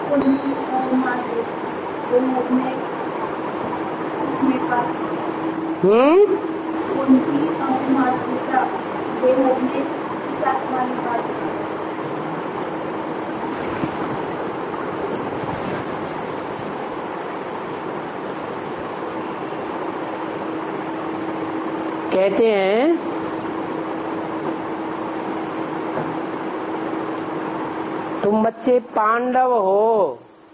कुंती और माद्री दोनों में पास। कुंती और माद्री का दोनों में साथ वाली बात। कहते हैं तुम बच्चे पांडव हो,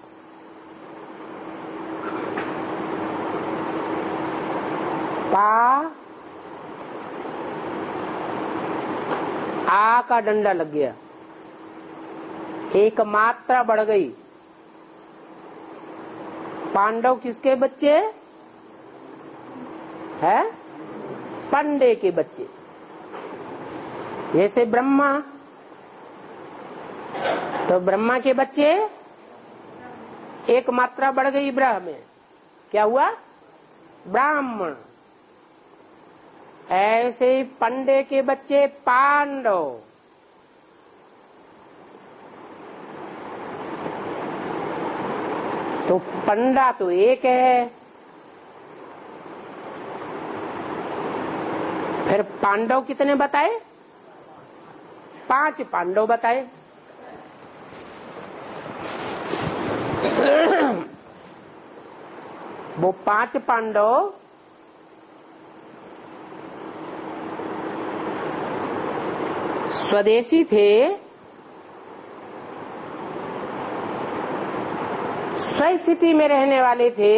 आ का डंडा लग गया, एक मात्रा बढ़ गई। पांडव किसके बच्चे है? पंडे के बच्चे। जैसे ब्रह्मा, तो ब्रह्मा के बच्चे, एक मात्रा बढ़ गई ब्रह्म में, क्या हुआ? ब्राह्मण। ऐसे ही पंडे के बच्चे पांडव। तो पंडा तो एक है, फिर पांडव कितने बताए? 5 पांडव बताए। वो 5 पांडव स्वदेशी थे, स्वस्थिति में रहने वाले थे,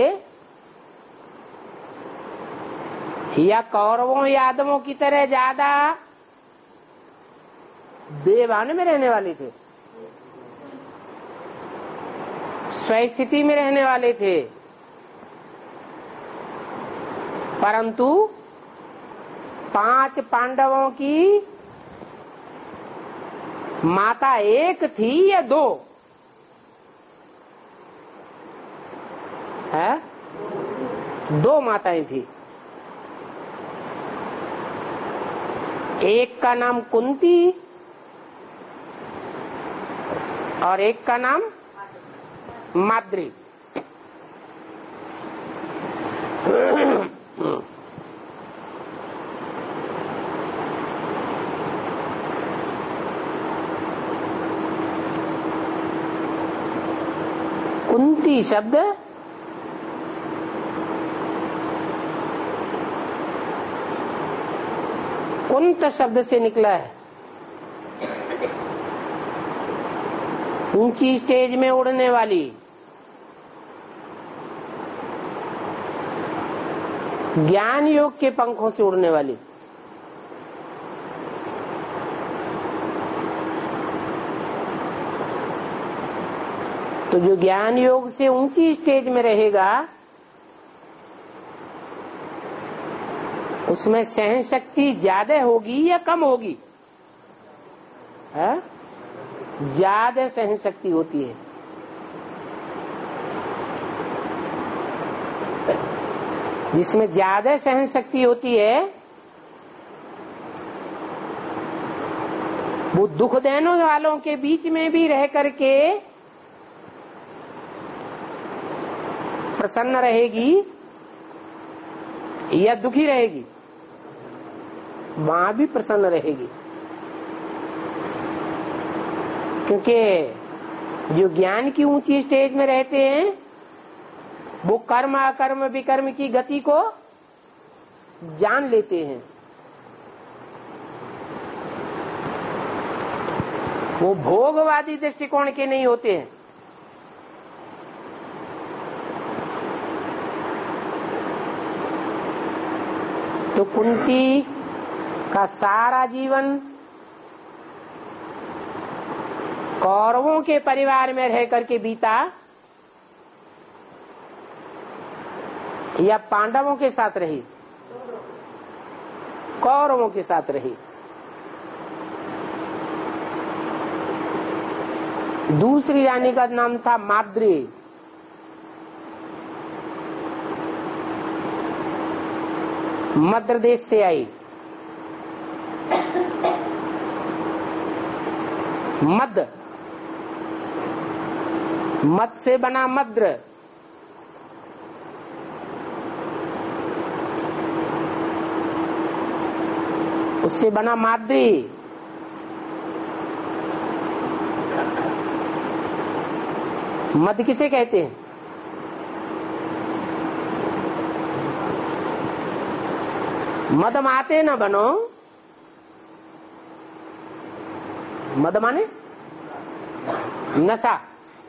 या कौरवों यादवों की तरह ज्यादा देवान में रहने वाले थे? स्वस्थिति में रहने वाले थे, परंतु 5 पांडवों की माता एक थी या 2 है? 2 माताएं थी। एक का नाम कुंती और एक का नाम माद्री। कुंती शब्द कुंत शब्द से निकला है। ऊंची स्टेज में उड़ने वाली, ज्ञान योग के पंखों से उड़ने वाली। तो जो ज्ञान योग से ऊंची स्टेज में रहेगा उसमें सहन शक्ति ज्यादा होगी या कम होगी? ज्यादा सहन शक्ति होती है। जिसमें ज्यादा सहन शक्ति होती है वो दुख देने वालों के बीच में भी रह करके प्रसन्न रहेगी या दुखी रहेगी? वहां भी प्रसन्न रहेगी, क्योंकि जो ज्ञान की ऊंची स्टेज में रहते हैं वो कर्म अकर्म विकर्म की गति को जान लेते हैं। वो भोगवादी दृष्टिकोण के नहीं होते हैं। तो कुंती का सारा जीवन कौरवों के परिवार में रह करके बीता या पांडवों के साथ रही? कौरवों के साथ रही। दूसरी रानी का नाम था माद्री। मध्य देश से आई। मध्य मद से बना मद्र, उससे बना माद्री, मद किसे कहते हैं? मद माते न बनो, मद माने नशा,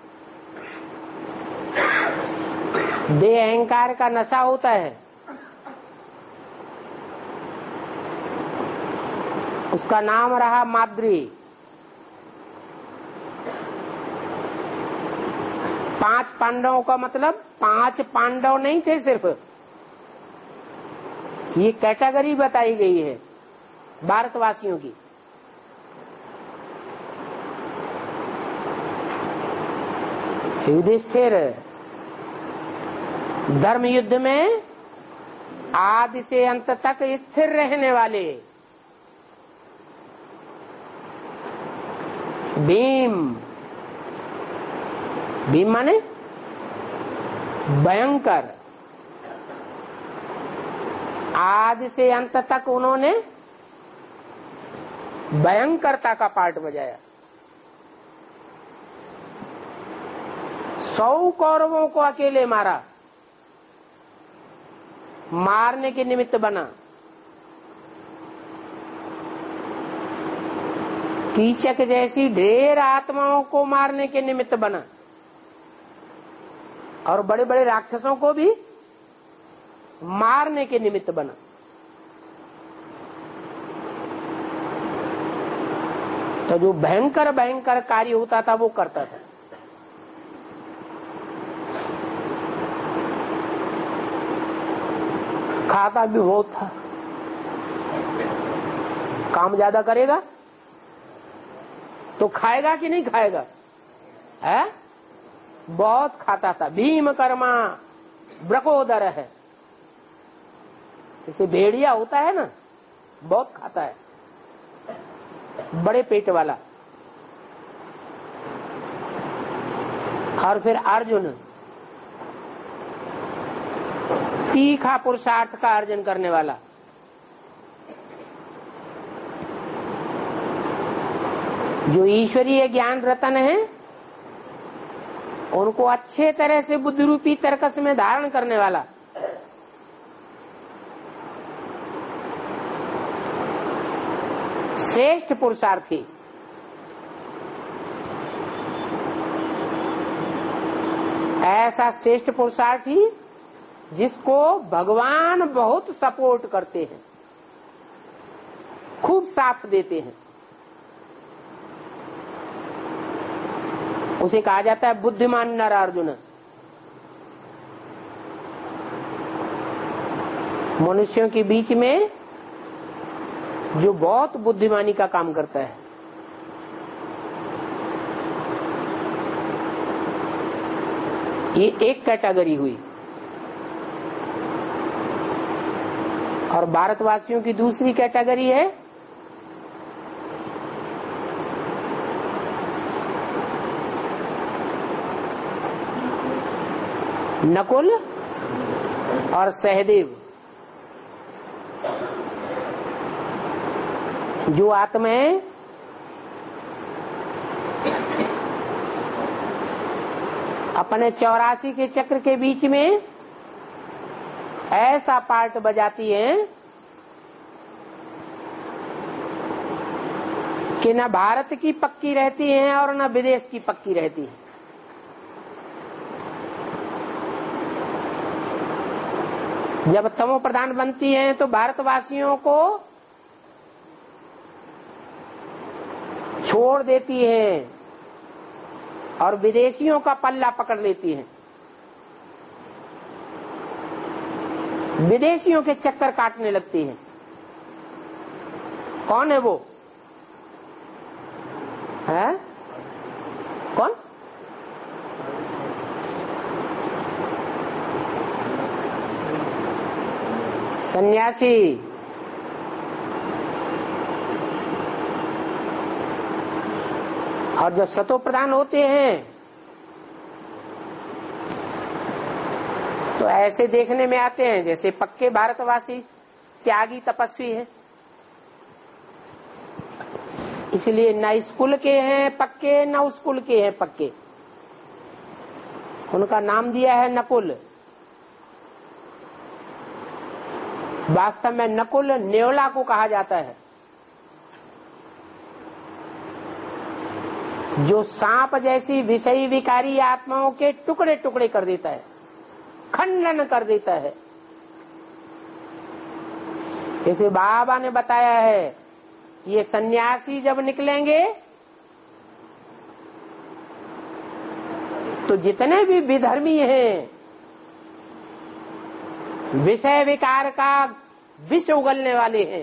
देह अहंकार का नशा होता है, उसका नाम रहा माद्री। 5 पांडवों का मतलब 5 पांडव नहीं थे सिर्फ, ये कैटेगरी बताई गई है भारतवासियों की। युधिष्ठिर धर्म युद्ध में आदि से अंत तक स्थिर रहने वाले, भीम, भीम माने भयंकर, आदि से अंत तक उन्होंने भयंकरता का पार्ट बजाया। 100 कौरवों को अकेले मारा, मारने के निमित्त बना। कीचक जैसी ढेर आत्माओं को मारने के निमित्त बना, और बड़े बड़े राक्षसों को भी मारने के निमित्त बना। तो जो भयंकर भयंकर कार्य होता था वो करता था। खाता भी बहुत था। काम ज्यादा करेगा तो खाएगा कि नहीं खाएगा? है, बहुत खाता था। भीम कर्मा ब्रकोदर है, जैसे भेड़िया होता है ना, बहुत खाता है, बड़े पेट वाला। और फिर अर्जुन, तीखा पुरुषार्थ का अर्जन करने वाला। जो ईश्वरीय ज्ञान रतन है उनको अच्छे तरह से बुद्धि रूपी तरकस में धारण करने वाला। श्रेष्ठ पुरुषार्थी, ऐसा श्रेष्ठ पुरुषार्थी जिसको भगवान बहुत सपोर्ट करते हैं, खूब साथ देते हैं, उसे कहा जाता है बुद्धिमान नर अर्जुन। मनुष्यों के बीच में जो बहुत बुद्धिमानी का काम करता है। ये एक कैटेगरी हुई। और भारतवासियों की दूसरी कैटेगरी है नकुल और सहदेव। जो आत्माएं अपने 84 के चक्र के बीच में ऐसा पार्ट बजाती हैं कि न भारत की पक्की रहती हैं और न विदेश की पक्की रहती है। जब तमो प्रधान बनती हैं तो भारतवासियों को छोड़ देती हैं और विदेशियों का पल्ला पकड़ लेती हैं, विदेशियों के चक्कर काटने लगती हैं। कौन है वो? है कौन? सन्यासी। और जब सतो प्रधान होते हैं तो ऐसे देखने में आते हैं जैसे पक्के भारतवासी त्यागी तपस्वी हैं। इसलिए न इस कुल के हैं पक्के, न उस कुल के हैं पक्के। उनका नाम दिया है नकुल। वास्तव में नकुल न्योला को कहा जाता है, जो सांप जैसी विषयी विकारी आत्माओं के टुकड़े टुकड़े कर देता है, खंडन कर देता है। जैसे बाबा ने बताया है, ये सन्यासी जब निकलेंगे तो जितने भी विधर्मी हैं, विषय विकार का विष उगलने वाले हैं,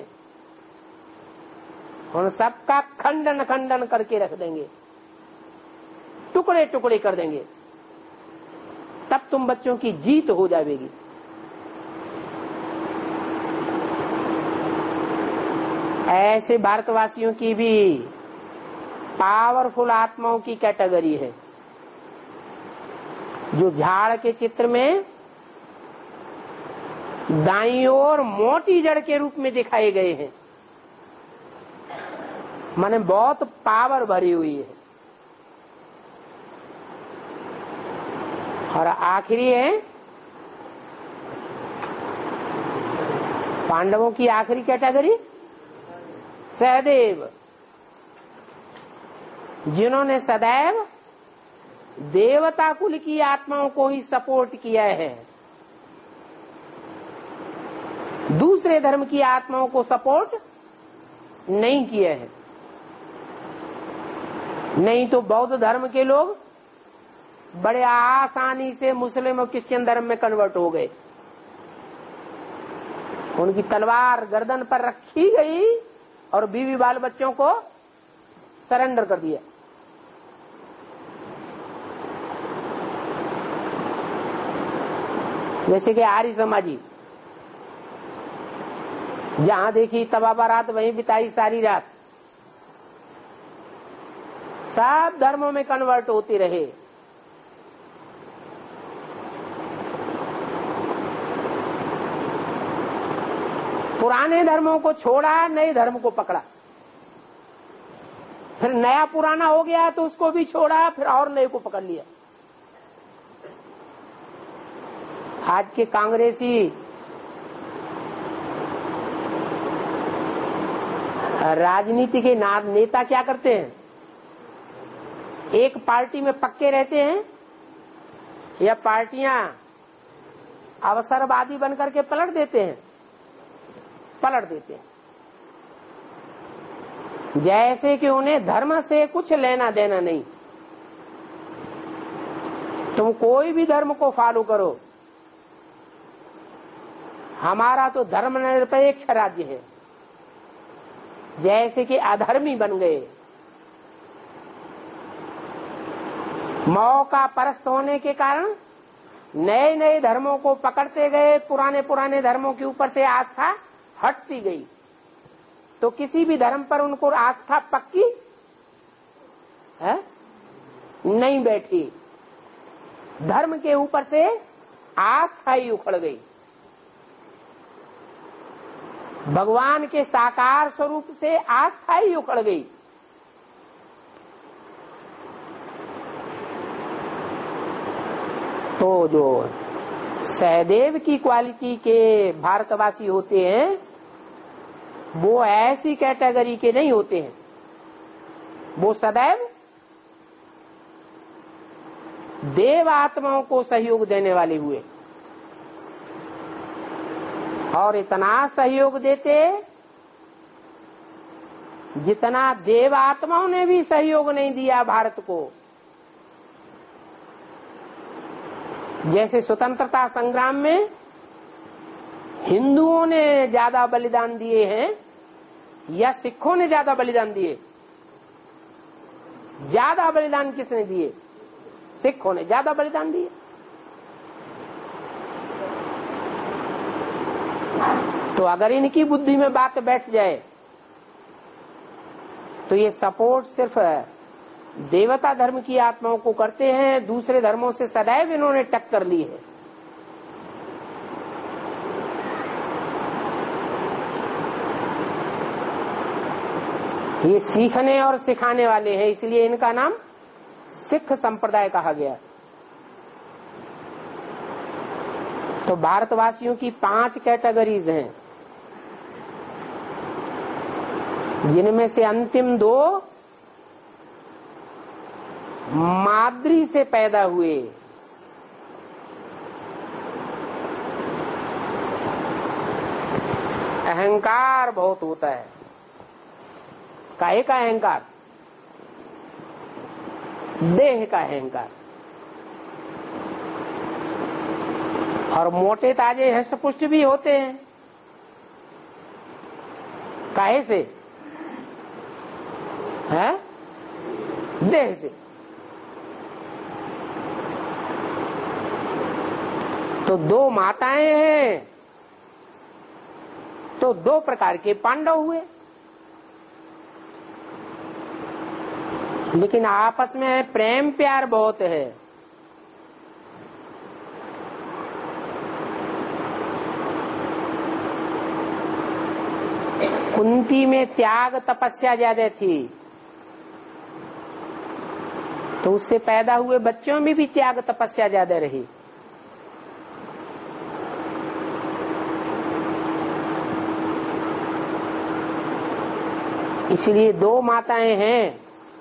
उन सबका खंडन खंडन करके रख देंगे, टुकड़े टुकड़े कर देंगे। तब तुम बच्चों की जीत हो जाएगी। ऐसे भारतवासियों की भी पावरफुल आत्माओं की कैटेगरी है, जो झाड़ के चित्र में दाईं ओर मोटी जड़ के रूप में दिखाए गए हैं, माने बहुत पावर भरी हुई है। और आखिरी है पांडवों की आखिरी कैटेगरी सहदेव, जिन्होंने सदैव देवता कुल की आत्माओं को ही सपोर्ट किया है, दूसरे धर्म की आत्माओं को सपोर्ट नहीं किया है। नहीं तो बौद्ध धर्म के लोग बड़े आसानी से मुस्लिम और क्रिश्चियन धर्म में कन्वर्ट हो गए। उनकी तलवार गर्दन पर रखी गई और बीवी बाल बच्चों को सरेंडर कर दिया। जैसे कि आर्य समाजी, जहां देखी तबाबा रात वहीं बिताई सारी रात, सब धर्मों में कन्वर्ट होते रहे। पुराने धर्मों को छोड़ा, नए धर्म को पकड़ा, फिर नया पुराना हो गया तो उसको भी छोड़ा, फिर और नए को पकड़ लिया। आज के कांग्रेसी राजनीति के नेता क्या करते हैं? एक पार्टी में पक्के रहते हैं या पार्टियां अवसरवादी बनकर के पलट देते हैं। जैसे कि उन्हें धर्म से कुछ लेना देना नहीं। तुम कोई भी धर्म को फॉलो करो, हमारा तो धर्मनिरपेक्ष राज्य है। जैसे कि अधर्मी बन गए, मौका परस्त होने के कारण नए नए धर्मों को पकड़ते गए, पुराने पुराने धर्मों के ऊपर से आस्था हटती गई, तो किसी भी धर्म पर उनको आस्था पक्की है नहीं बैठी। धर्म के ऊपर से आस्था ही उखड़ गई। भगवान के साकार स्वरूप से आस्था ही उखड़ गई। तो जो सहदेव की क्वालिटी के भारतवासी होते हैं, वो ऐसी कैटेगरी के नहीं होते हैं। वो सदैव देव आत्माओं को सहयोग देने वाले हुए, और इतना सहयोग देते जितना देव आत्माओं ने भी सहयोग नहीं दिया भारत को। जैसे स्वतंत्रता संग्राम में हिंदुओं ने ज्यादा बलिदान दिए हैं या सिखों ने ज्यादा बलिदान दिए? ज्यादा बलिदान किसने दिए? सिखों ने ज्यादा बलिदान दिए। तो अगर इनकी बुद्धि में बात बैठ जाए तो ये सपोर्ट सिर्फ देवता धर्म की आत्माओं को करते हैं, दूसरे धर्मों से सदैव इन्होंने टक्कर ली है। ये सीखने और सिखाने वाले हैं, इसलिए इनका नाम सिख संप्रदाय कहा गया। तो भारतवासियों की 5 कैटेगरीज हैं, जिनमें से अंतिम 2 माद्री से पैदा हुए। अहंकार बहुत होता है। काहे का अहंकार? देह का अहंकार। और मोटे ताजे हष्ट-पुष्ट भी होते हैं। काहे से? है? देह से। तो 2 माताएं हैं, तो 2 प्रकार के पांडव हुए। लेकिन आपस में प्रेम प्यार बहुत है। कुंती में त्याग तपस्या ज्यादा थी, तो उससे पैदा हुए बच्चों में भी त्याग तपस्या ज्यादा रही। इसलिए 2 माताएं हैं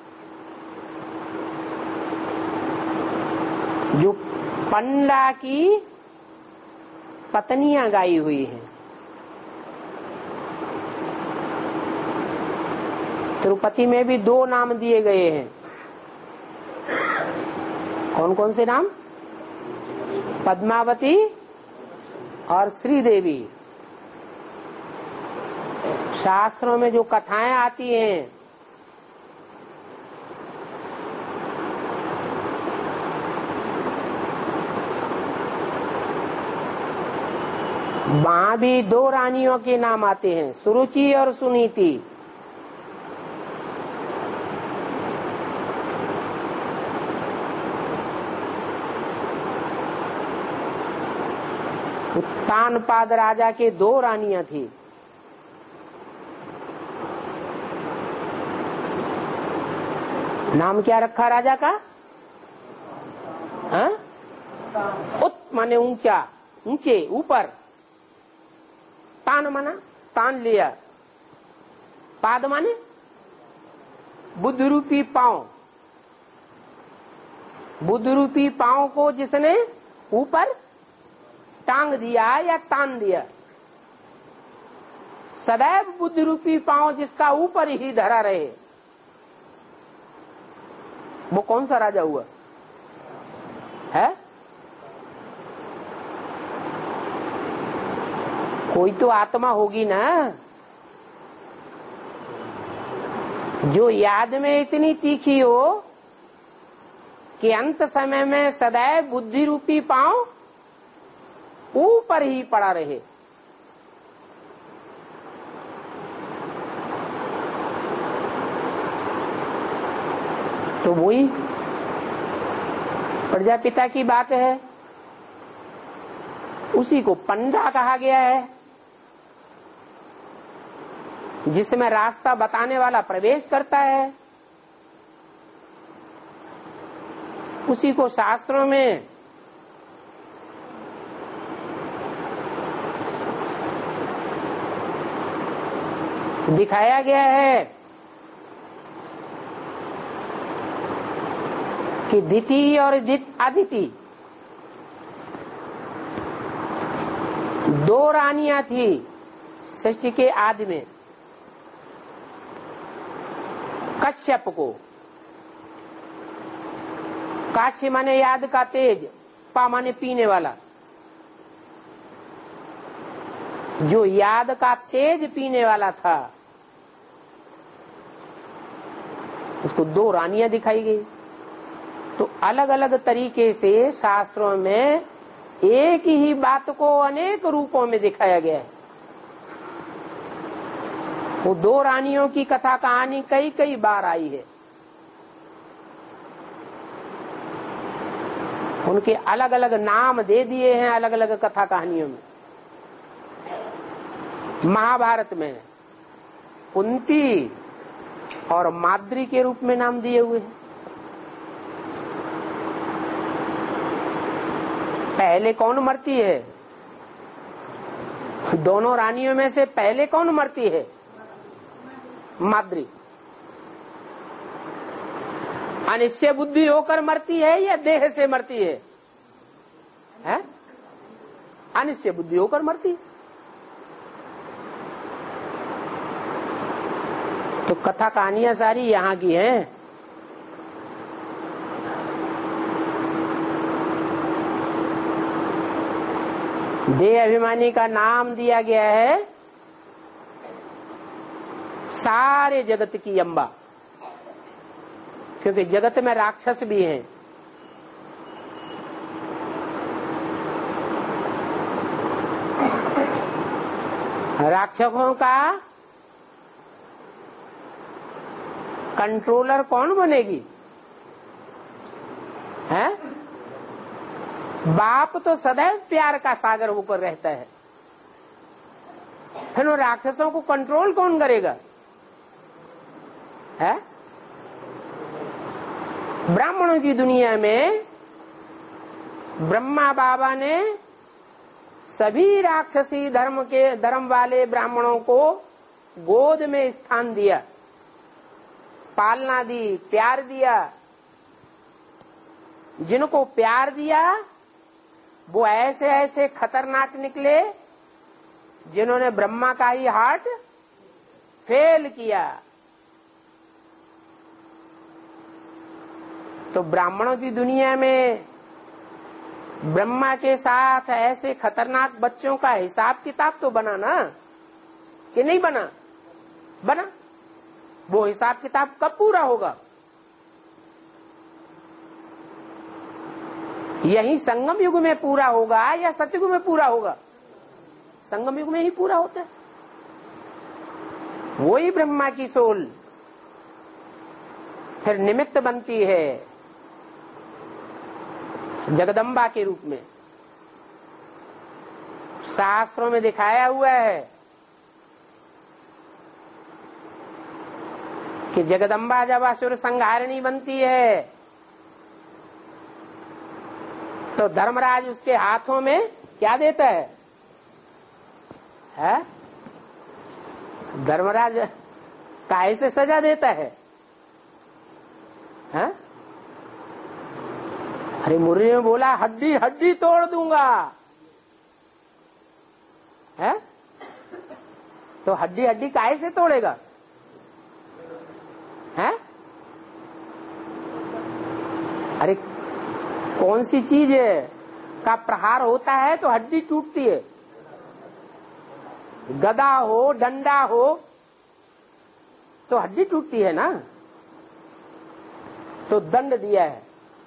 जो पंडा की पत्नियां गाई हुई हैं। तिरुपति में भी 2 नाम दिए गए हैं। कौन कौन से नाम? पद्मावती और श्रीदेवी। शास्त्रों में जो कथाएं आती हैं, वहां भी 2 रानियों के नाम आते हैं, सुरुचि और सुनीति। उत्तानपाद राजा के 2 रानियां थी। नाम क्या रखा राजा का? हाँ? उत माने ऊंचा, ऊंचे, ऊपर। तान माना तान लिया। पाद माने बुद्ध रूपी पांव। बुद्ध रूपी पांव को जिसने ऊपर टांग दिया या तान दिया। सदैव बुद्ध रूपी पांव जिसका ऊपर ही धरा रहे, वो कौन सा राजा हुआ है? कोई तो आत्मा होगी ना, जो याद में इतनी तीखी हो कि अंत समय में सदैव बुद्धि रूपी पांव ऊपर ही पड़ा रहे। तो वही प्रजापिता की बात है, उसी को पंडा कहा गया है, जिसमें रास्ता बताने वाला प्रवेश करता है। उसी को शास्त्रों में दिखाया गया है कि दिति और अदिति 2 रानियां थी सृष्टि के आदि में। कश्यप को, काश्य माने याद का तेज, पा माने पीने वाला, जो याद का तेज पीने वाला था, उसको 2 रानियां दिखाई गई। तो अलग अलग तरीके से शास्त्रों में एक ही बात को अनेक रूपों में दिखाया गया है। वो 2 रानियों की कथा कहानी कई कई बार आई है। उनके अलग अलग नाम दे दिए हैं अलग अलग कथा कहानियों में। महाभारत में कुंती और माद्री के रूप में नाम दिए हुए हैं। पहले कौन मरती है? दोनों रानियों में से पहले कौन मरती है? माद्री। अनिश्चय बुद्धि होकर मरती है या देह से मरती है? अनिश्चय बुद्धि होकर मरती है। तो कथा कहानियां सारी यहाँ की हैं। देह अभिमानी का नाम दिया गया है सारे जगत की अम्बा, क्योंकि जगत में राक्षस भी हैं। राक्षसों का कंट्रोलर कौन बनेगी? है? बाप तो सदैव प्यार का सागर होकर रहता है, फिर उन राक्षसों को कंट्रोल कौन करेगा? है? ब्राह्मणों की दुनिया में ब्रह्मा बाबा ने सभी राक्षसी धर्म वाले ब्राह्मणों को गोद में स्थान दिया, पालना दी, प्यार दिया। जिनको प्यार दिया वो ऐसे ऐसे खतरनाक निकले जिन्होंने ब्रह्मा का ही हार्ट फेल किया। तो ब्राह्मणों की दुनिया में ब्रह्मा के साथ ऐसे खतरनाक बच्चों का हिसाब किताब तो बना ना, कि नहीं बना? बना। वो हिसाब किताब कब पूरा होगा? यही संगम युग में पूरा होगा या सतयुग में पूरा होगा? संगम युग में ही पूरा होता है। वही ब्रह्मा की सोल फिर निमित्त बनती है जगदम्बा के रूप में। शास्त्रों में दिखाया हुआ है कि जगदम्बा जब असुर संहारिणी बनती है तो धर्मराज उसके हाथों में क्या देता है? धर्मराज काहे से सजा देता है? अरे मुरली में बोला हड्डी हड्डी तोड़ दूंगा। है? तो हड्डी हड्डी काहे से तोड़ेगा? है? अरे कौन सी चीज का प्रहार होता है तो हड्डी टूटती है? गदा हो, डंडा हो तो हड्डी टूटती है ना। तो दंड दिया है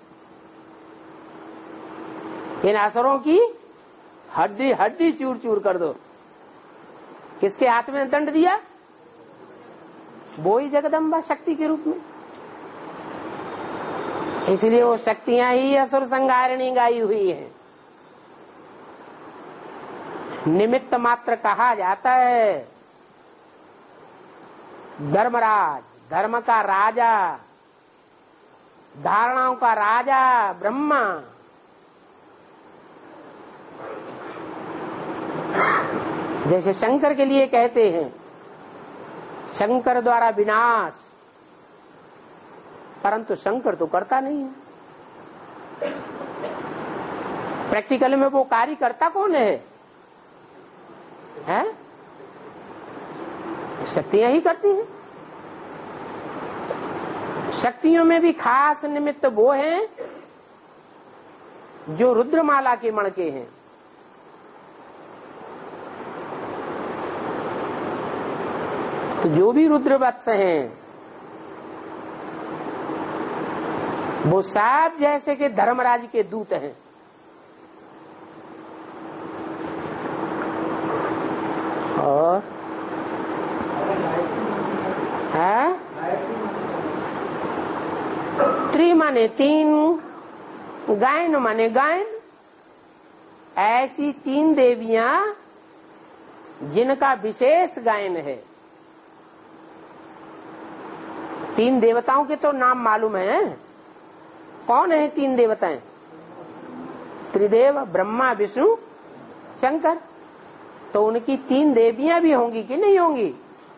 इन असुरों की, हड्डी हड्डी चूर चूर कर दो। किसके हाथ में दंड दिया? वो ही जगदम्बा शक्ति के रूप में। इसलिए वो शक्तियां ही असुर संहारिणी गाई हुई है। निमित्त मात्र कहा जाता है। धर्मराज, धर्म का राजा, धारणाओं का राजा ब्रह्मा, जैसे शंकर के लिए कहते हैं शंकर द्वारा विनाश, परंतु शंकर तो करता नहीं है। प्रैक्टिकल में वो कार्य करता कौन है? हैं? शक्तियां ही करती हैं। शक्तियों में भी खास निमित्त वो हैं जो रुद्रमाला के मणके हैं। तो जो भी रुद्रवत्स हैं वो सब जैसे कि धर्मराज के दूत हैं। और है त्रि माने तीन, गायन माने गायन। ऐसी तीन देवियां जिनका विशेष गायन है। तीन देवताओं के तो नाम मालूम है। कौन है तीन देवताएं? त्रिदेव, ब्रह्मा, विष्णु, शंकर। तो उनकी तीन देवियां भी होंगी कि नहीं होंगी?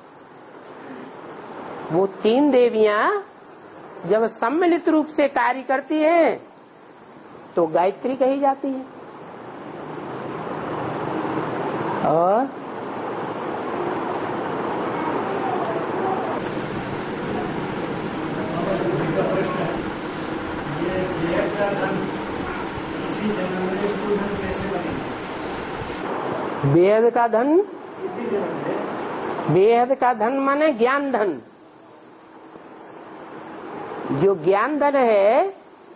वो तीन देवियां जब सम्मिलित रूप से कार्य करती हैं तो गायत्री कही जाती है। और वेद का धन, वेद का धन माने ज्ञान धन। जो ज्ञान धन है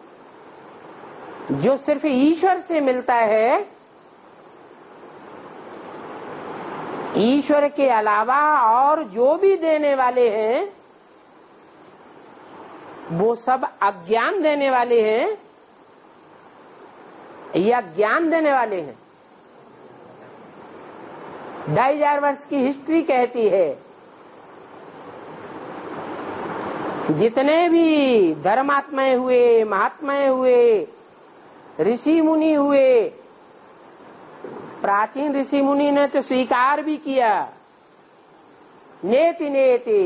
जो सिर्फ ईश्वर से मिलता है, ईश्वर के अलावा और जो भी देने वाले हैं वो सब अज्ञान देने वाले हैं या ज्ञान देने वाले हैं। 2500 वर्ष की हिस्ट्री कहती है जितने भी धर्मात्माएं हुए, महात्माएं हुए, ऋषि मुनि हुए, प्राचीन ऋषि मुनि ने तो स्वीकार भी किया, नेति नेति,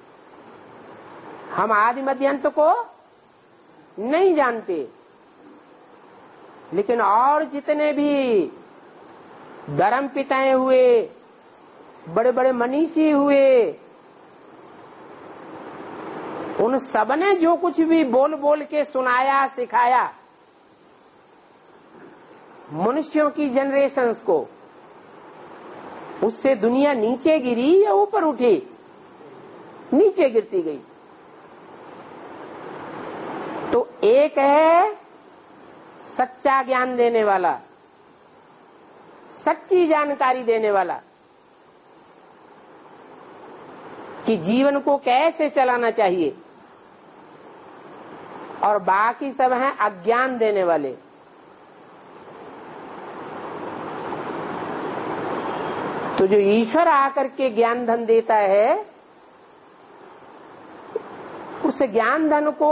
हम आदि मध्य अंत को नहीं जानते। लेकिन और जितने भी धर्म पिताएं हुए, बड़े बड़े मनीषी हुए, उन सबने जो कुछ भी बोल बोल के सुनाया, सिखाया मनुष्यों की जनरेशंस को, उससे दुनिया नीचे गिरी या ऊपर उठी? नीचे गिरती गई। तो एक है सच्चा ज्ञान देने वाला, सच्ची जानकारी देने वाला कि जीवन को कैसे चलाना चाहिए, और बाकी सब हैं अज्ञान देने वाले। तो जो ईश्वर आकर के ज्ञान धन देता है, उस ज्ञान धन को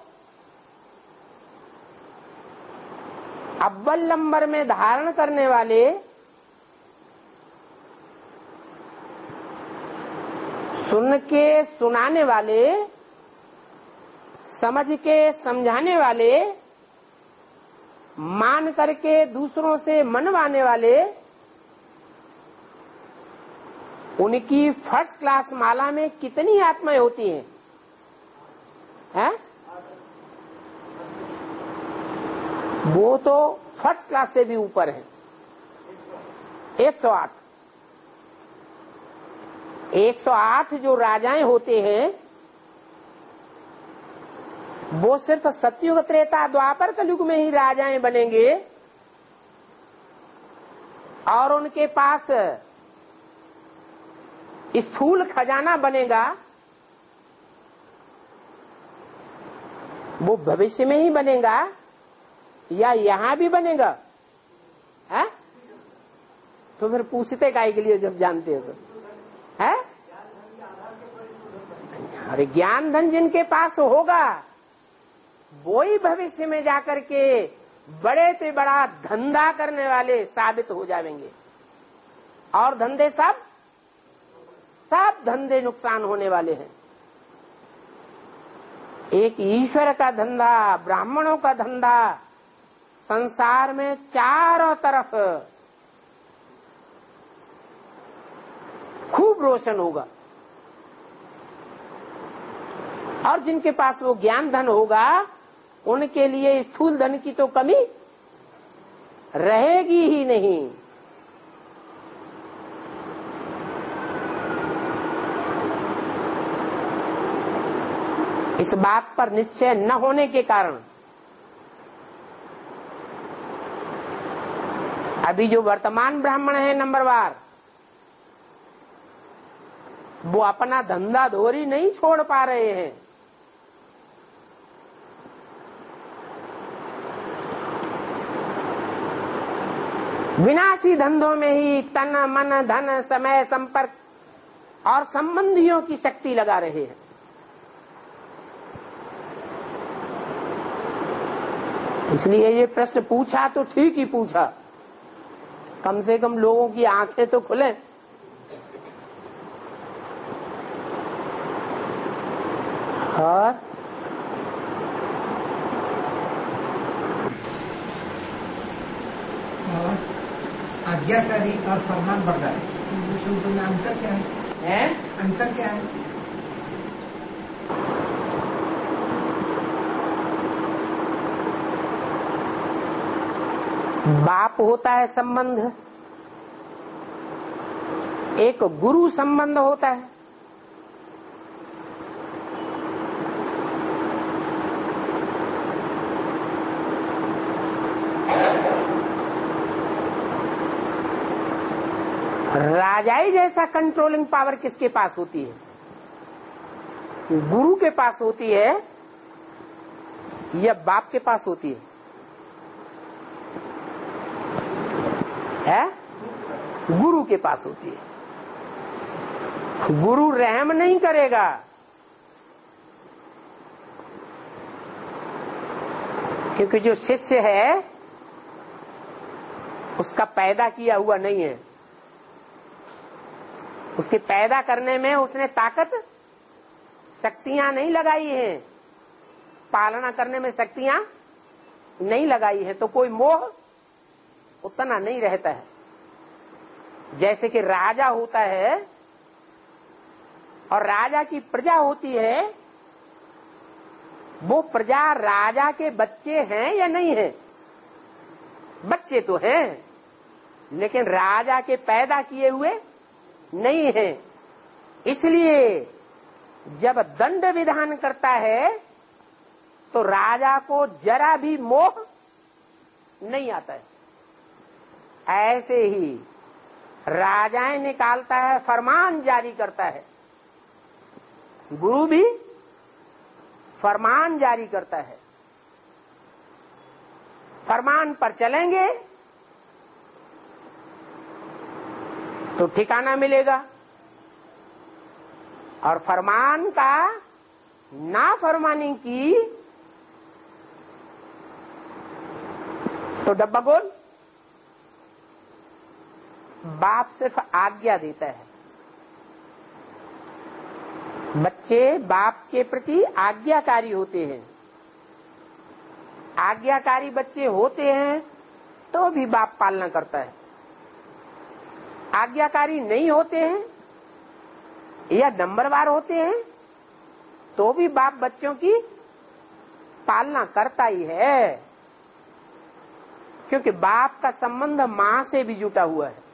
अव्वल नंबर में धारण करने वाले, सुन के सुनाने वाले, समझ के समझाने वाले, मान करके दूसरों से मनवाने वाले, उनकी फर्स्ट क्लास माला में कितनी आत्माएं होती हैं? हैं? वो तो फर्स्ट क्लास से भी ऊपर है। 108 108 जो राजाएं होते हैं वो सिर्फ सतयुग, त्रेता, द्वापर कलयुग में ही राजाएं बनेंगे, और उनके पास स्थूल खजाना बनेगा। वो भविष्य में ही बनेगा या यहां भी बनेगा? है? तो फिर पूछते काहे के लिए जब जानते हो तो? है? अरे ज्ञान धन जिनके पास होगा वो ही भविष्य में जाकर के बड़े से बड़ा धंधा करने वाले साबित हो जाएंगे, और धंधे सब धंधे नुकसान होने वाले हैं। एक ईश्वर का धंधा, ब्राह्मणों का धंधा संसार में चारों तरफ खूब रोशन होगा, और जिनके पास वो ज्ञान धन होगा उनके लिए स्थूल धन की तो कमी रहेगी ही नहीं। इस बात पर निश्चय न होने के कारण अभी जो वर्तमान ब्राह्मण है नंबरवार, वो अपना धंधा धोरी नहीं छोड़ पा रहे हैं। विनाशी धंधों में ही तन, मन, धन, समय, संपर्क और संबंधियों की शक्ति लगा रहे हैं। इसलिए ये प्रश्न पूछा तो ठीक ही पूछा, कम से कम लोगों की आंखें तो खुले। और आज्ञाकारी और फरमान बरदार में अंतर क्या है? अंतर क्या है? बाप होता है संबंध, एक गुरु संबंध होता है। राजाई जैसा कंट्रोलिंग पावर किसके पास होती है? गुरु के पास होती है या बाप के पास होती है? गुरु के पास होती है। गुरु रहम नहीं करेगा, क्योंकि जो शिष्य है उसका पैदा किया हुआ नहीं है। उसके पैदा करने में उसने ताकत शक्तियां नहीं लगाई हैं, पालना करने में शक्तियां नहीं लगाई है, तो कोई मोह उतना नहीं रहता है। जैसे कि राजा होता है और राजा की प्रजा होती है, वो प्रजा राजा के बच्चे हैं या नहीं है? बच्चे तो हैं, लेकिन राजा के पैदा किए हुए नहीं है। इसलिए जब दंड विधान करता है तो राजा को जरा भी मोह नहीं आता है। ऐसे ही राजाएं निकालता है, फरमान जारी करता है, गुरु भी फरमान जारी करता है। फरमान पर चलेंगे तो ठिकाना मिलेगा, और फरमान का नाफरमानी की तो डब्बा गोल। बाप सिर्फ आज्ञा देता है, बच्चे बाप के प्रति आज्ञाकारी होते हैं। आज्ञाकारी बच्चे होते हैं तो भी बाप पालना करता है। आज्ञाकारी नहीं होते हैं या नंबरवार होते हैं तो भी बाप बच्चों की पालना करता ही है, क्योंकि बाप का संबंध मां से भी जुटा हुआ है।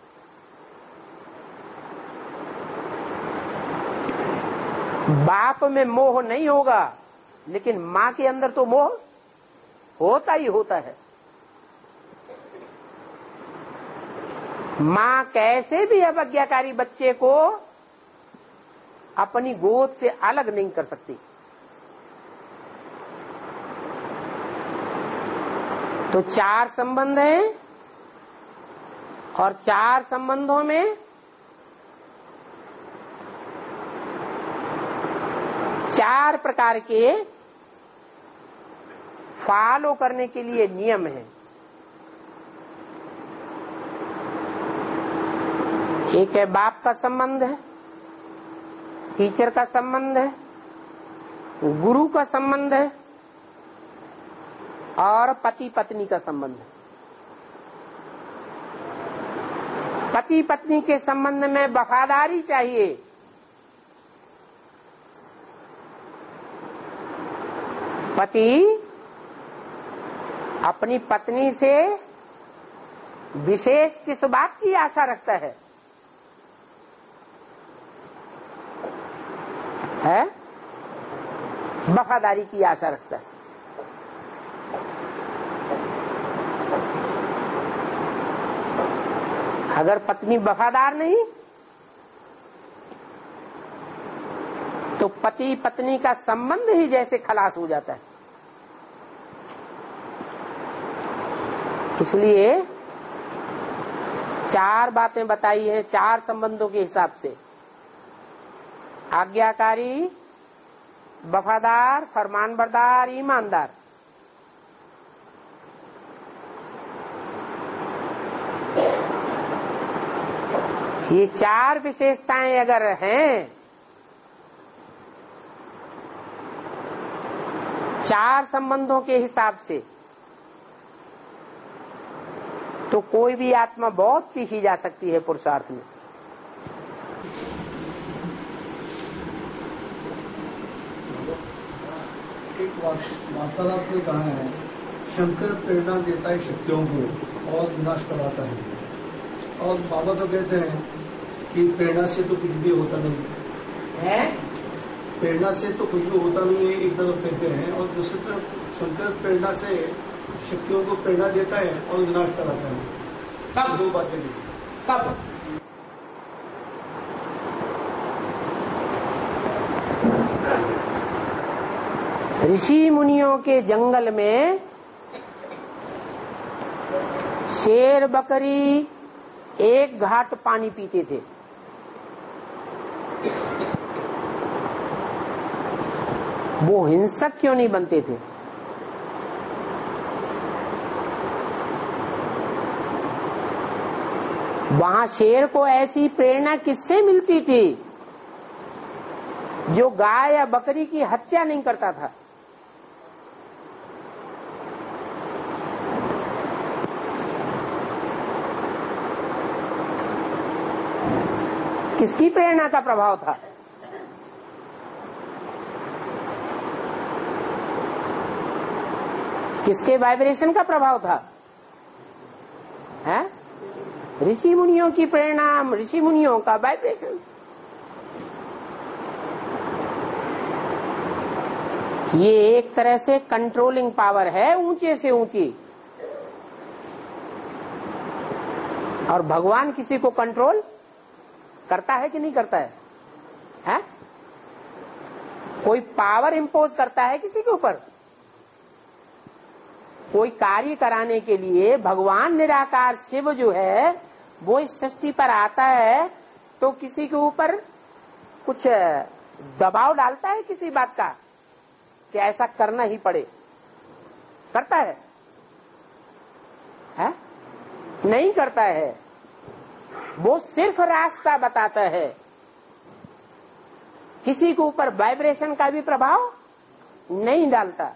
बाप में मोह नहीं होगा, लेकिन मां के अंदर तो मोह होता ही होता है। मां कैसे भी अवज्ञाकारी बच्चे को अपनी गोद से अलग नहीं कर सकती। तो 4 संबंध हैं, और 4 संबंधों में 4 प्रकार के फॉलो करने के लिए नियम है। एक है बाप का संबंध है, टीचर का संबंध है, गुरु का संबंध है, और पति पत्नी का संबंध है। पति पत्नी के संबंध में वफादारी चाहिए। पति अपनी पत्नी से विशेष किस बात की आशा रखता है? वफादारी की आशा रखता है। अगर पत्नी वफादार नहीं तो पति पत्नी का संबंध ही जैसे खलास हो जाता है। इसलिए 4 बातें बताई हैं 4 संबंधों के हिसाब से। आज्ञाकारी, वफादार, फरमानबरदार, ईमानदार। ये चार विशेषताएं अगर हैं, चार संबंधों के हिसाब से, तो कोई भी आत्मा बहुत सीखी जा सकती है पुरुषार्थ में। एक वार्तालाप में कहा है, शंकर प्रेरणा देता है शक्तियों को और विनाश कराता है, और बाबा तो कहते हैं कि प्रेरणा से तो कुछ भी होता नहीं है, प्रेरणा से तो कुछ भी होता नहीं है, एक तरफ कहते हैं, और दूसरी तरफ शंकर प्रेरणा से शक्तियों को प्रेरणा देता है और विनाश कराता है। कब? दो बातें कब? ऋषि मुनियों के जंगल में शेर बकरी एक घाट पानी पीते थे। वो हिंसक क्यों नहीं बनते थे? वहां शेर को ऐसी प्रेरणा किससे मिलती थी जो गाय या बकरी की हत्या नहीं करता था? किसकी प्रेरणा का प्रभाव था? किसके वाइब्रेशन का प्रभाव था? है ऋषि मुनियों की प्रेरणा, ऋषि मुनियों का वाइब्रेशन। ये एक तरह से कंट्रोलिंग पावर है, ऊंचे से ऊंची। और भगवान किसी को कंट्रोल करता है कि नहीं करता है? है? कोई पावर इंपोज करता है किसी के ऊपर? कोई कार्य कराने के लिए भगवान निराकार शिव जो है वो इस सृष्टि पर आता है तो किसी के ऊपर कुछ दबाव डालता है किसी बात का कि ऐसा करना ही पड़े? करता है? है? नहीं करता है। वो सिर्फ रास्ता बताता है। किसी के ऊपर वाइब्रेशन का भी प्रभाव नहीं डालता।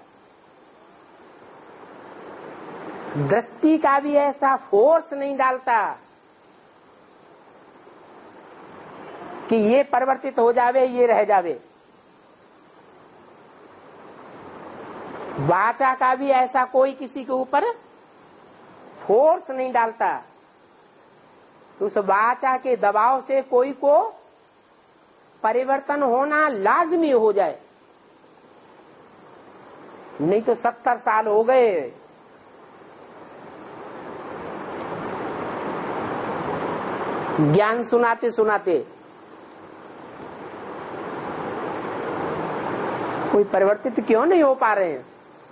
दृष्टि का भी ऐसा फोर्स नहीं डालता कि ये परिवर्तित हो जावे, ये रह जावे। वाचा का भी ऐसा कोई किसी के ऊपर फोर्स नहीं डालता तो उस वाचा के दबाव से कोई को परिवर्तन होना लाजमी हो जाए। नहीं तो 70 साल हो गए ज्ञान सुनाते सुनाते, कोई परिवर्तित क्यों नहीं हो पा रहे हैं?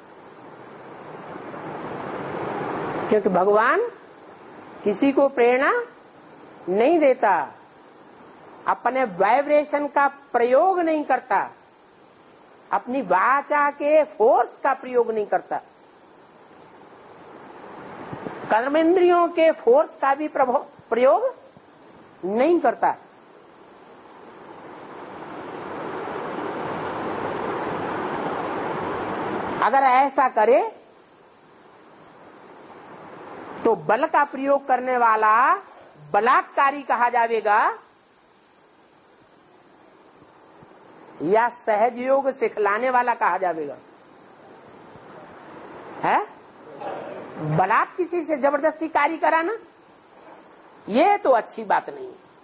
क्योंकि भगवान किसी को प्रेरणा नहीं देता, अपने वाइब्रेशन का प्रयोग नहीं करता, अपनी वाचा के फोर्स का प्रयोग नहीं करता, कर्मेंद्रियों के फोर्स का भी प्रयोग नहीं करता। अगर ऐसा करे तो बल का प्रयोग करने वाला बलात्कारी कहा जाएगा या सहज योग सिखलाने वाला कहा जाएगा? है? बलात् किसी से जबरदस्ती कार्य कराना ये तो अच्छी बात नहीं।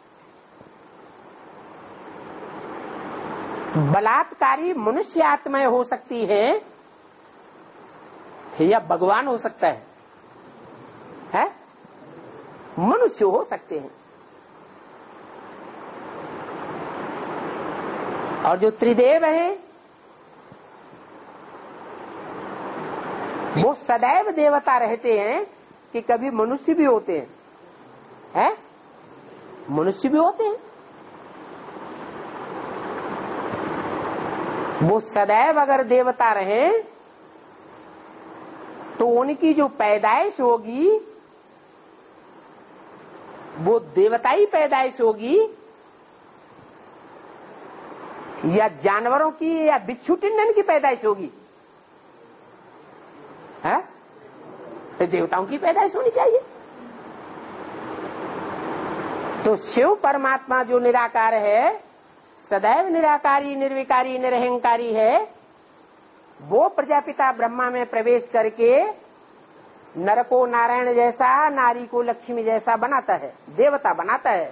बलात्कारी मनुष्य आत्माएं हो सकती है या भगवान हो सकता है? मनुष्य हो सकते हैं। और जो त्रिदेव हैं वो सदैव देवता रहते हैं कि कभी मनुष्य भी होते हैं। है? मनुष्य भी होते हैं। वो सदैव अगर देवता रहे तो उनकी जो पैदाइश होगी वो देवताई पैदाइश होगी या जानवरों की या बिच्छू टिंडन की पैदाइश होगी? है? तो देवताओं की पैदाइश होनी चाहिए। तो शिव परमात्मा जो निराकार है, सदैव निराकारी, निर्विकारी, निरहंकारी है, वो प्रजापिता ब्रह्मा में प्रवेश करके नर को नारायण जैसा, नारी को लक्ष्मी जैसा बनाता है, देवता बनाता है।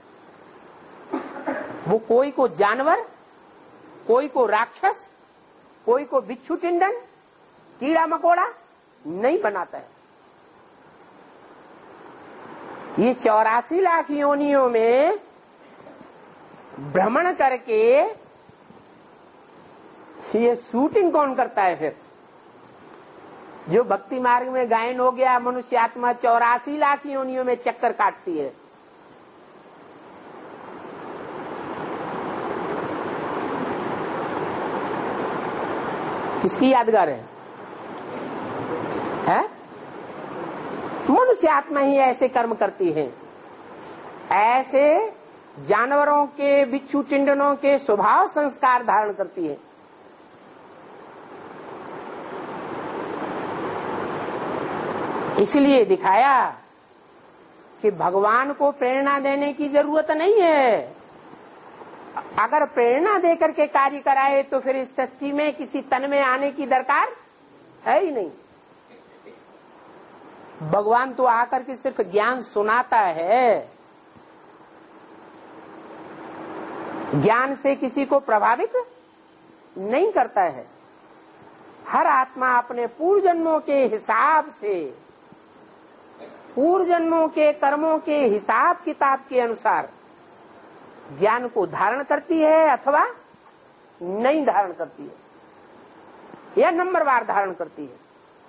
वो कोई को जानवर, कोई को राक्षस, कोई को बिच्छू टिंडन, कीड़ा मकोड़ा नहीं बनाता है। ये 84 लाख योनियों में भ्रमण करके ये शूटिंग कौन करता है? फिर जो भक्ति मार्ग में गायन हो गया, मनुष्य आत्मा 84 लाख योनियों में चक्कर काटती है। किसकी यादगार है? मनुष्य आत्मा ही ऐसे कर्म करती है। ऐसे जानवरों के, बिच्छू टिंडनों के स्वभाव संस्कार धारण करती है। इसलिए दिखाया कि भगवान को प्रेरणा देने की जरूरत नहीं है। अगर प्रेरणा देकर के कार्य कराए तो फिर इस सृष्टि में किसी तन में आने की दरकार है ही नहीं। भगवान तो आकर के सिर्फ ज्ञान सुनाता है, ज्ञान से किसी को प्रभावित नहीं करता है। हर आत्मा अपने पूर्व जन्मों के हिसाब से, पूर्व जन्मों के कर्मों के हिसाब किताब के अनुसार ज्ञान को धारण करती है अथवा नहीं धारण करती है, या नंबरवार धारण करती है।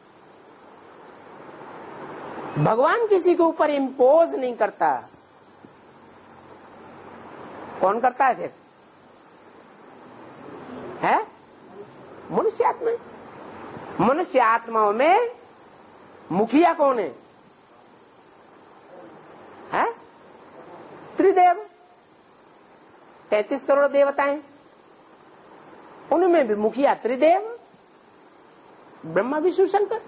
भगवान किसी के ऊपर इम्पोज नहीं करता। कौन करता है फिर? है मनुष्य आत्मा। मनुष्य आत्माओं में मुखिया कौन है? त्रिदेव, 33 करोड़ देवताएं, उनमें भी मुखिया त्रिदेव, ब्रह्मा विष्णु शंकर।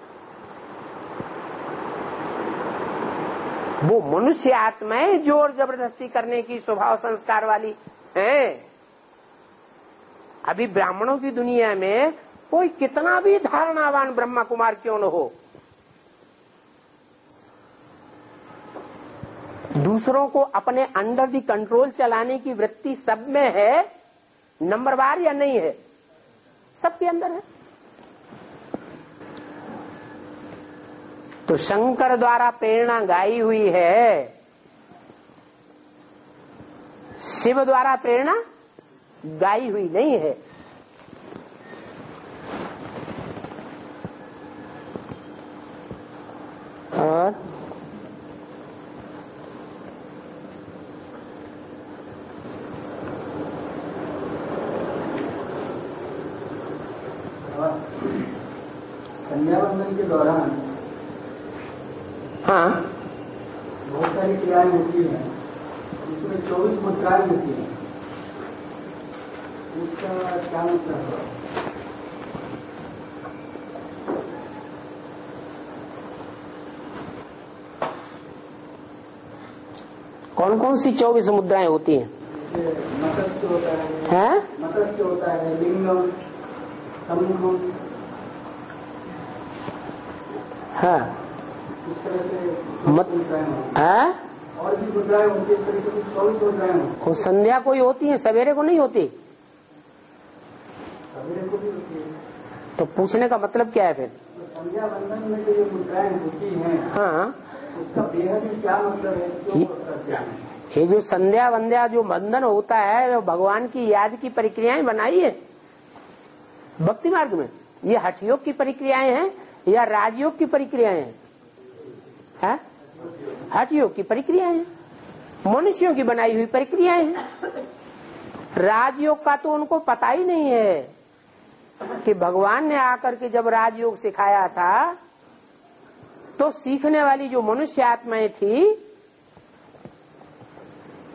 वो मनुष्य आत्माएं जोर जबरदस्ती करने की स्वभाव संस्कार वाली हैं। अभी ब्राह्मणों की दुनिया में कोई कितना भी धारणावान ब्रह्मा कुमार क्यों न हो, दूसरों को अपने अंडर दी कंट्रोल चलाने की वृत्ति सब में है। नंबरवार या नहीं है? सबके अंदर है। तो शंकर द्वारा प्रेरणा गाई हुई है, शिव द्वारा प्रेरणा गाई हुई नहीं है। और संध्यावंदन के दौरान हाँ बहुत सारी क्रियाएं होती हैं, इसमें 24 मुद्राएं होती हैं। उसका क्या मतलब है? कौन कौन सी 24 मुद्राएं होती हैं? मत्स्य होता है, मत्स्य होता है, लिंगम, सम्मुखम। हाँ, इस तरह से मुद्राएं और भी मुद्राएं होती है। इस तरह से 24 मुद्राएं होती वो संध्या को ही होती है, सवेरे को नहीं होती। सवेरे को भी होती है। तो पूछने का मतलब क्या है फिर? तो संध्या वंदन में जो ये मुद्राएं होती हैं, हाँ, उसका बेहद ही क्या मतलब है, क्यों करते हैं? ये जो संध्या वंध्या जो बंधन होता है, वो भगवान की याद की प्रक्रियाएं बनाई है भक्ति मार्ग में। ये हठ योग की प्रक्रियाएं हैं या राजयोग की प्रक्रियाएं हैं? हठ योग की प्रक्रियाएं हैं, मनुष्यों की बनाई हुई प्रक्रियाएं हैं। राजयोग का तो उनको पता ही नहीं है कि भगवान ने आकर के जब राजयोग सिखाया था तो सीखने वाली जो मनुष्य आत्माएं थी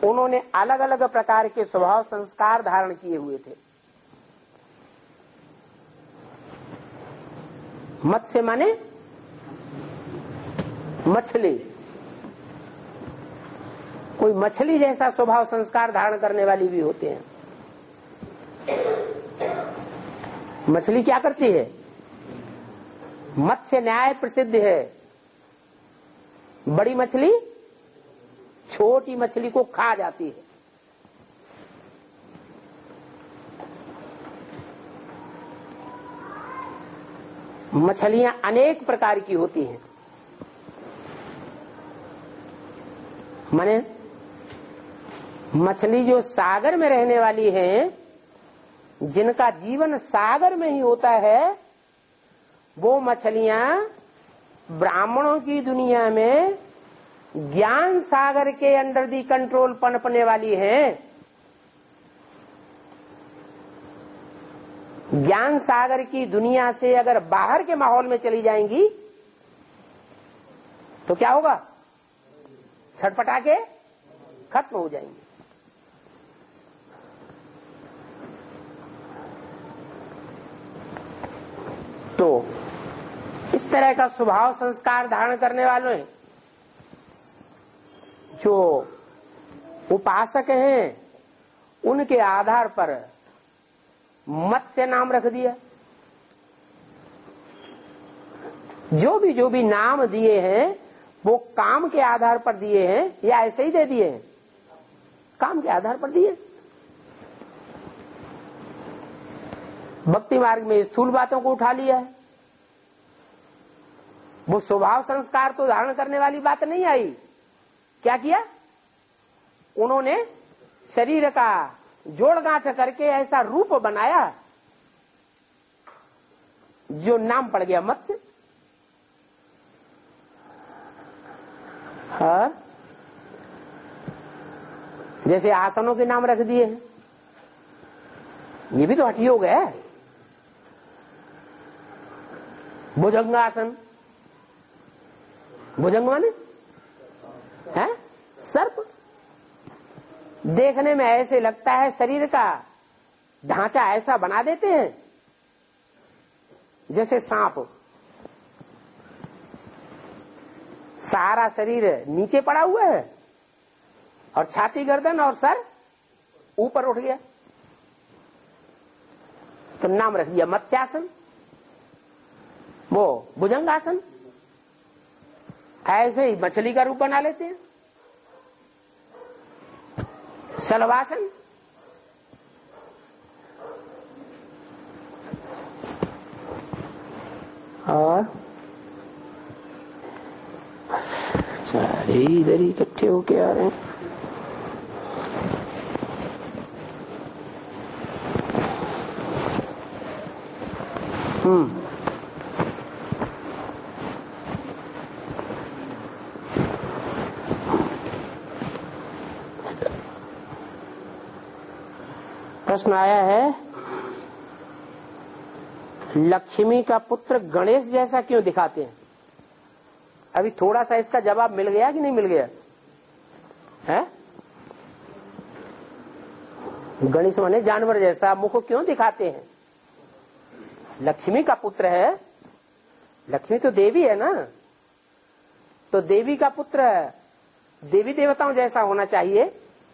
उन्होंने अलग अलग प्रकार के स्वभाव संस्कार धारण किए हुए थे। मत्स्य माने मछली, कोई मछली जैसा स्वभाव संस्कार धारण करने वाली भी होते हैं। मछली क्या करती है? मत्स्य न्याय प्रसिद्ध है, बड़ी मछली छोटी मछली को खा जाती है। मछलियां अनेक प्रकार की होती हैं। माने मछली जो सागर में रहने वाली है, जिनका जीवन सागर में ही होता है, वो मछलियां ब्राह्मणों की दुनिया में ज्ञान सागर के अंडर दी कंट्रोल पनपने वाली हैं। ज्ञान सागर की दुनिया से अगर बाहर के माहौल में चली जाएंगी तो क्या होगा? छटपटा के खत्म हो जाएंगी। तो इस तरह का स्वभाव संस्कार धारण करने वालों हैं जो उपासक हैं, उनके आधार पर मत्स्य नाम रख दिया। जो भी नाम दिए हैं वो काम के आधार पर दिए हैं या ऐसे ही दे दिए हैं? काम के आधार पर दिए। भक्ति मार्ग में स्थूल बातों को उठा लिया है। वो स्वभाव संस्कार तो धारण करने वाली बात नहीं आई। क्या किया उन्होंने? शरीर का जोड़ गांठ करके ऐसा रूप बनाया जो नाम पड़ गया मत्स्य। हाँ, जैसे आसनों के नाम रख दिए हैं, ये भी तो हठ योग है। भुजंगासन, भुजंग माने है सर्प। देखने में ऐसे लगता है, शरीर का ढांचा ऐसा बना देते हैं जैसे सांप। सारा शरीर नीचे पड़ा हुआ है और छाती, गर्दन और सर ऊपर उठ गया, तो नाम रख दिया मत्स्यासन, वो भुजंगासन। ऐसे ही मछली का रूप बना लेते हैं, शलभासन। और सारे इधर ही इकट्ठे होके आ रहे हैं। प्रश्न आया है, लक्ष्मी का पुत्र गणेश जैसा क्यों दिखाते हैं? अभी थोड़ा सा इसका जवाब मिल गया कि नहीं मिल गया है? गणेश माने जानवर जैसा मुख क्यों दिखाते हैं? लक्ष्मी का पुत्र है, लक्ष्मी तो देवी है ना, तो देवी का पुत्र देवी देवताओं जैसा होना चाहिए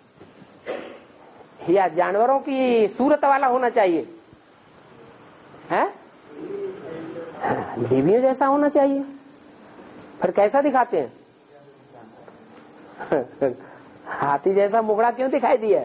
या जानवरों की सूरत वाला होना चाहिए? है देवियों जैसा होना चाहिए। फिर कैसा दिखाते हैं? हाथी जैसा मुखड़ा क्यों दिखाई दिया?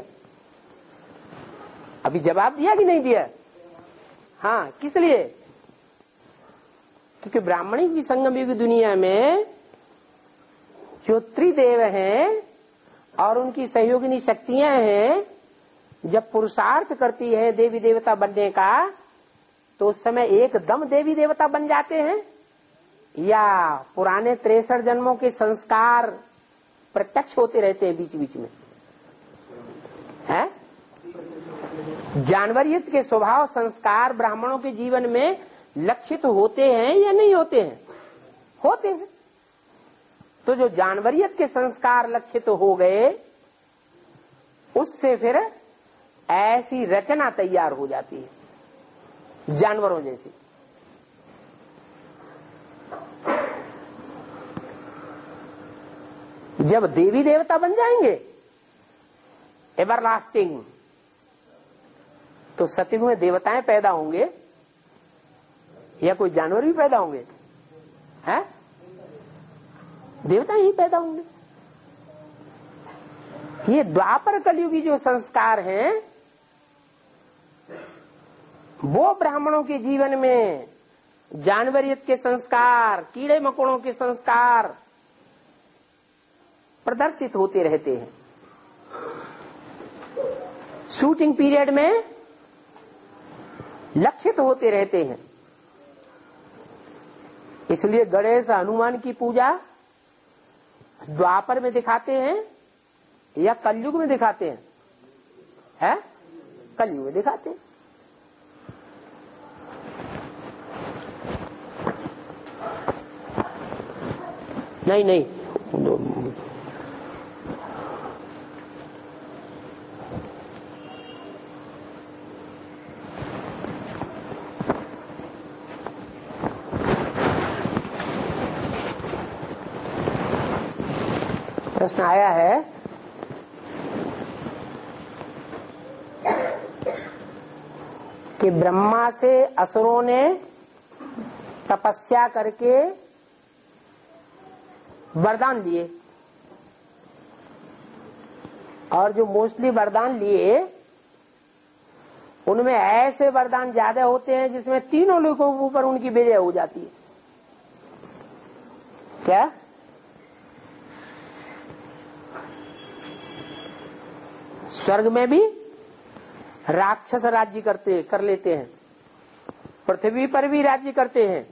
अभी जवाब दिया कि नहीं दिया? हाँ, किस लिए? क्योंकि ब्राह्मणी की संगम युग दुनिया में जो त्रिदेव हैं और उनकी सहयोगिनी शक्तियां हैं, जब पुरुषार्थ करती है देवी देवता बनने का, तो उस समय एकदम देवी देवता बन जाते हैं या पुराने 63 जन्मों के संस्कार प्रत्यक्ष होते रहते हैं बीच बीच में? है जानवरियत के स्वभाव संस्कार ब्राह्मणों के जीवन में लक्षित होते हैं या नहीं होते हैं? होते हैं। तो जो जानवरियत के संस्कार लक्षित हो गए उससे फिर ऐसी रचना तैयार हो जाती है जानवरों जैसी। जब देवी देवता बन जाएंगे एवरलास्टिंग, तो सतयुग में देवताएं पैदा होंगे या कोई जानवर भी पैदा होंगे? हैं? देवता ही पैदा होंगे। ये द्वापर कलयुगी जो संस्कार हैं वो ब्राह्मणों के जीवन में जानवरियत के संस्कार, कीड़े मकोड़ों के संस्कार प्रदर्शित होते रहते हैं। शूटिंग पीरियड में लक्षित होते रहते हैं। इसलिए गणेश हनुमान की पूजा द्वापर में दिखाते हैं या कलयुग में दिखाते हैं? है? कलयुग में दिखाते हैं। नहीं नहीं, प्रश्न आया है कि ब्रह्मा से असुरों ने तपस्या करके वरदान लिए, और जो मोस्टली वरदान लिए उनमें ऐसे वरदान ज्यादा होते हैं जिसमें तीनों लोगों के ऊपर उनकी विजय हो जाती है। क्या? स्वर्ग में भी राक्षस राज्य कर लेते हैं, पृथ्वी पर भी राज्य करते हैं,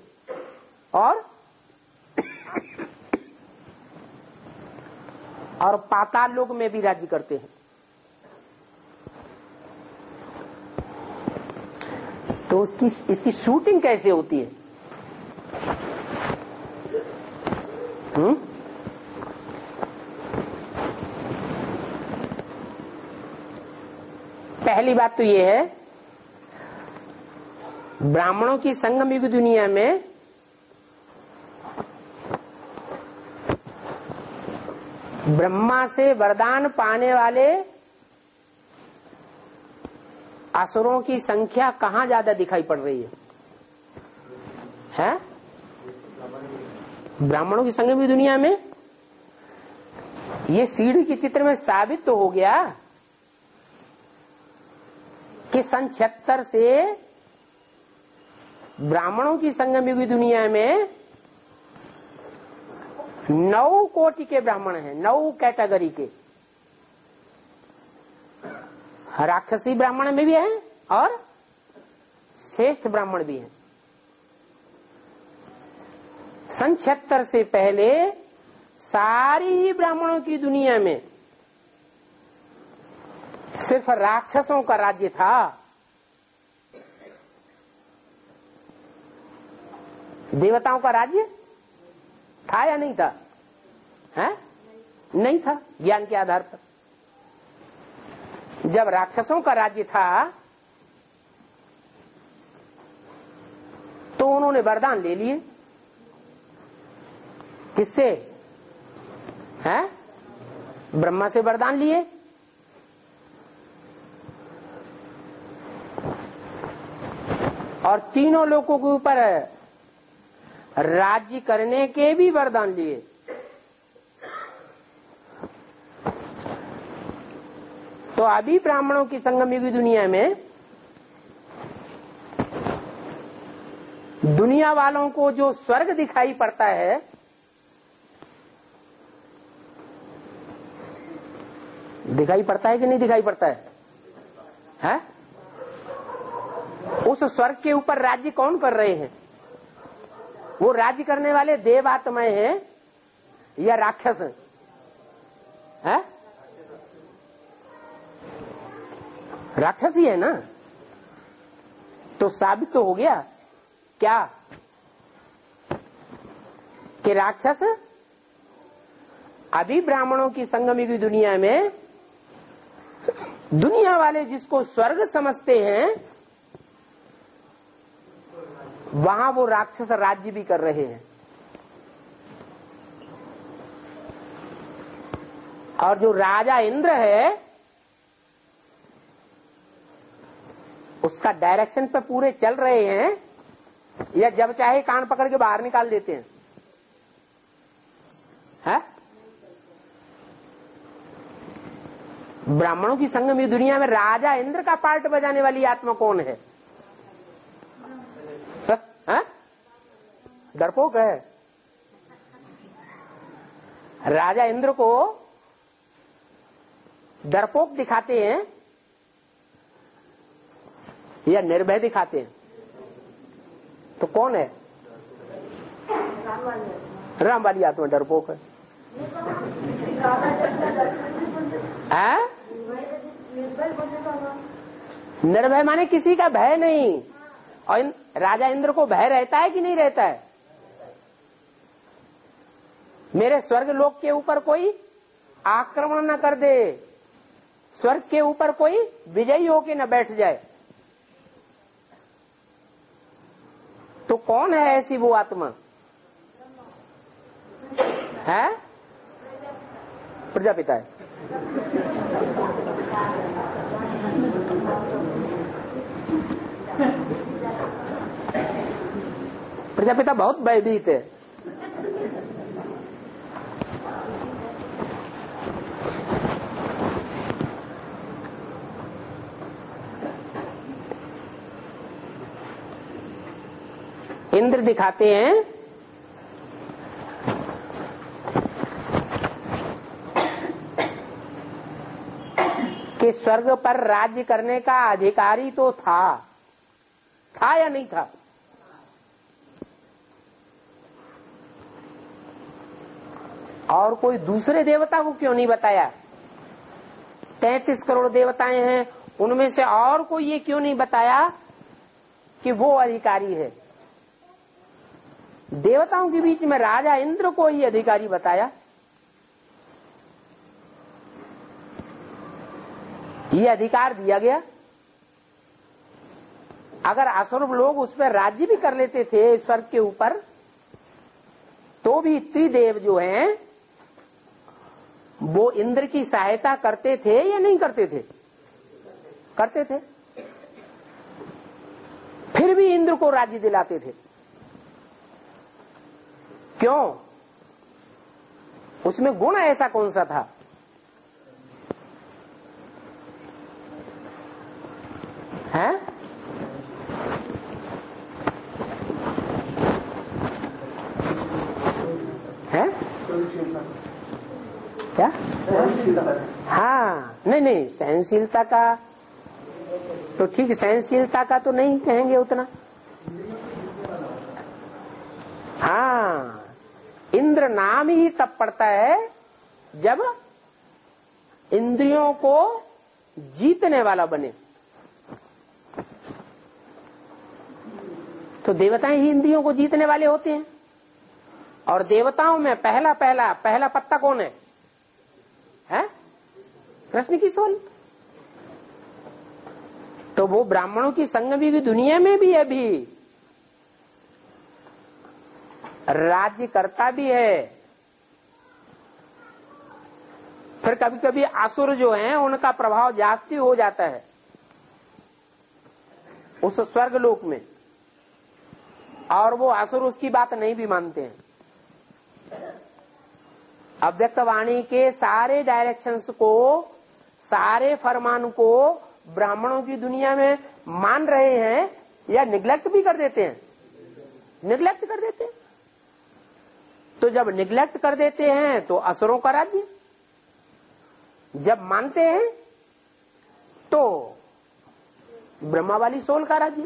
और पाताल लोक में भी राज्य करते हैं। तो इसकी शूटिंग कैसे होती है? पहली बात तो ये है, ब्राह्मणों की संगम युग दुनिया में ब्रह्मा से वरदान पाने वाले असुरों की संख्या कहाँ ज्यादा दिखाई पड़ रही है? हैं? ब्राह्मणों की संगम युग दुनिया में। ये सीढ़ी के चित्र में साबित तो हो गया कि सन 76 से ब्राह्मणों की संगम युगी दुनिया में 9 कोटि के ब्राह्मण हैं, 9 कैटेगरी के। राक्षसी ब्राह्मण में भी हैं और श्रेष्ठ ब्राह्मण भी हैं। सन 76 से पहले सारी ही ब्राह्मणों की दुनिया में सिर्फ राक्षसों का राज्य था। देवताओं का राज्य था या नहीं था? है? नहीं था। ज्ञान के आधार पर जब राक्षसों का राज्य था तो उन्होंने वरदान ले लिए। किससे? है? ब्रह्मा से वरदान लिए। और तीनों लोगों के ऊपर राज्य करने के भी वरदान लिए। तो अभी ब्राह्मणों की संगम युगी दुनिया में दुनिया वालों को जो स्वर्ग दिखाई पड़ता है, दिखाई पड़ता है कि नहीं दिखाई पड़ता है? उस स्वर्ग के ऊपर राज्य कौन कर रहे हैं? वो राज्य करने वाले देव आत्माएं हैं या राक्षस हैं? राक्षस ही है ना। तो साबित तो हो गया क्या कि राक्षस अभी ब्राह्मणों की संगम युगी दुनिया में दुनिया वाले जिसको स्वर्ग समझते हैं वहां वो राक्षस राज्य भी कर रहे हैं। और जो राजा इंद्र है उसका डायरेक्शन पे पूरे चल रहे हैं या जब चाहे कान पकड़ के बाहर निकाल देते हैं, है? ब्राह्मणों की संगम दुनिया में राजा इंद्र का पार्ट बजाने वाली आत्मा कौन है? डरपोक है। राजा इंद्र को डरपोक दिखाते हैं या निर्भय दिखाते हैं? तो कौन है? राम वाली आत्मा डरपोक है। निर्भय माने किसी का भय नहीं। और राजा इंद्र को भय रहता है कि नहीं रहता है? मेरे स्वर्ग लोक के ऊपर कोई आक्रमण न कर दे, स्वर्ग के ऊपर कोई विजयी होके न बैठ जाए। तो कौन है ऐसी वो आत्मा? है प्रजापिता है। प्रजापिता बहुत भयभीत है। इंद्र दिखाते हैं कि स्वर्ग पर राज्य करने का अधिकारी तो था या नहीं था? और कोई दूसरे देवता को क्यों नहीं बताया? 33 करोड़ देवताएं हैं, उनमें से और कोई ये क्यों नहीं बताया कि वो अधिकारी है? देवताओं के बीच में राजा इंद्र को ही अधिकारी बताया। ये अधिकार दिया गया। अगर असुर लोग उस पर राज्य भी कर लेते थे स्वर्ग के ऊपर, तो भी त्रिदेव जो हैं वो इंद्र की सहायता करते थे या नहीं करते थे? करते थे। फिर भी इंद्र को राज्य दिलाते थे। क्यों? उसमें गुण ऐसा कौन सा था? है? है? क्या? हाँ, नहीं, सहनशीलता का तो ठीक, सहनशीलता का तो नहीं कहेंगे उतना। हाँ, इंद्र नाम ही तब पड़ता है जब इंद्रियों को जीतने वाला बने। तो देवताएं ही इंद्रियों को जीतने वाले होते हैं। और देवताओं में पहला पत्ता कौन है? कृष्ण की सोल। तो वो ब्राह्मणों की संगमी की दुनिया में भी अभी राज्य करता भी है। फिर कभी कभी असुर जो हैं उनका प्रभाव जास्ती हो जाता है उस स्वर्ग लोक में, और वो असुर उसकी बात नहीं भी मानते हैं। अव्यक्त वाणी के सारे डायरेक्शंस को, सारे फरमान को ब्राह्मणों की दुनिया में मान रहे हैं या निग्लेक्ट भी कर देते हैं? निग्लेक्ट कर देते हैं। तो जब निग्लेक्ट कर देते हैं तो असुरों का राज्य, जब मानते हैं तो ब्रह्मा वाली सोल का राज्य।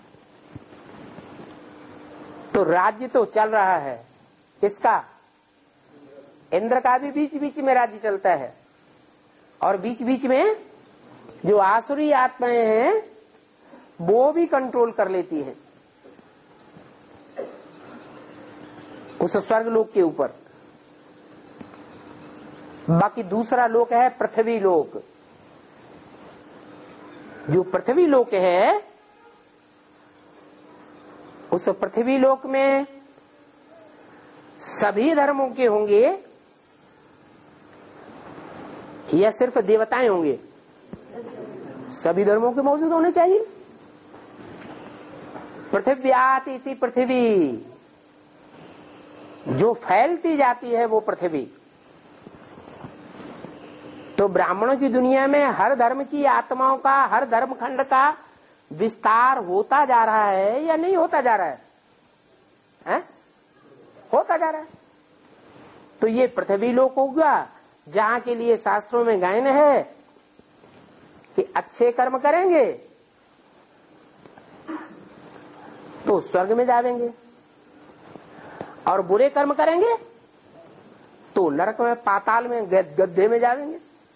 तो राज्य तो चल रहा है किसका? इंद्र का भी बीच बीच में राज्य चलता है, और बीच बीच में जो आसुरी आत्माएं हैं वो भी कंट्रोल कर लेती हैं उस स्वर्ग लोक के ऊपर। बाकी दूसरा लोक है पृथ्वी लोक। जो पृथ्वी लोक है, उस पृथ्वी लोक में सभी धर्मों के होंगे या सिर्फ देवताएं होंगे? सभी धर्मों के मौजूद होने चाहिए। पृथिव्यात इति पृथ्वी, जो फैलती जाती है वो पृथ्वी। तो ब्राह्मणों की दुनिया में हर धर्म की आत्माओं का, हर धर्म खंड का विस्तार होता जा रहा है या नहीं होता जा रहा है? हैं? होता जा रहा है। तो ये पृथ्वी लोक होगा, जहां के लिए शास्त्रों में गायन है कि अच्छे कर्म करेंगे तो स्वर्ग में जाएंगे, और बुरे कर्म करेंगे तो नरक में, पाताल में, गड्ढे में जाएंगे।